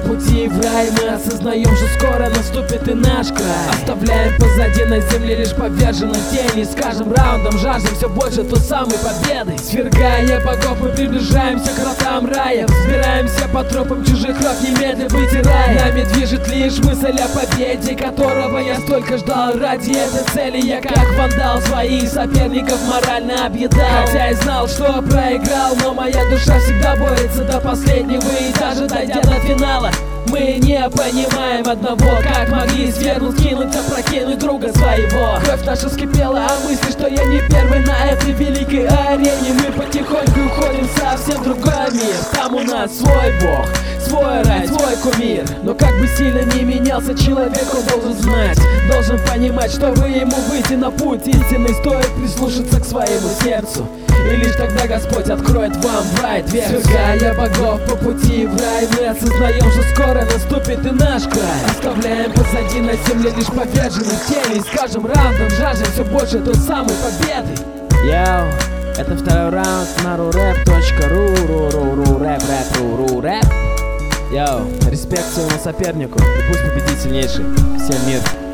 пути в рай, мы осознаем, что скоро наступит и наш край. Оставляем позади на земле лишь поверженных тени. С каждым раундом жаждем все больше той самой победы. Свергая богов, мы приближаемся к вратам рая. Взбираемся по тропам чужих ров, немедля вытирая. Нами движет лишь мысль о победе, которого я столько ждал. Ради этой цели я как вандал своих соперников морально объедал. Хотя и знал, что проиграл, но моя душа всегда борется до последнего. И даже дойдя до финала, мы не понимаем одного: как могли свергнуть, кинуть, опрокинуть друга своего. Кровь наша вскипела, а мысли, что я не первый на этой великой арене. Мы потихоньку уходим в совсем другой мир. Там у нас свой бог, свой рай, свой кумир. Но как бы сильно ни менялся человек, он должен знать, должен понимать, чтобы ему выйти на путь истинный, стоит прислушаться к своему сердцу. И лишь тогда Господь откроет вам в рай дверь. Свергая богов по пути в рай, мы осознаем, что скоро наступит и наш край. Оставляем позади на земле лишь поверженных теней. С каждым раундом жаждем все больше той самой победы. Йоу, это второй раунд на rurap.ru, рэп. Йоу, респект своему сопернику, и пусть победит сильнейший. Всем мир.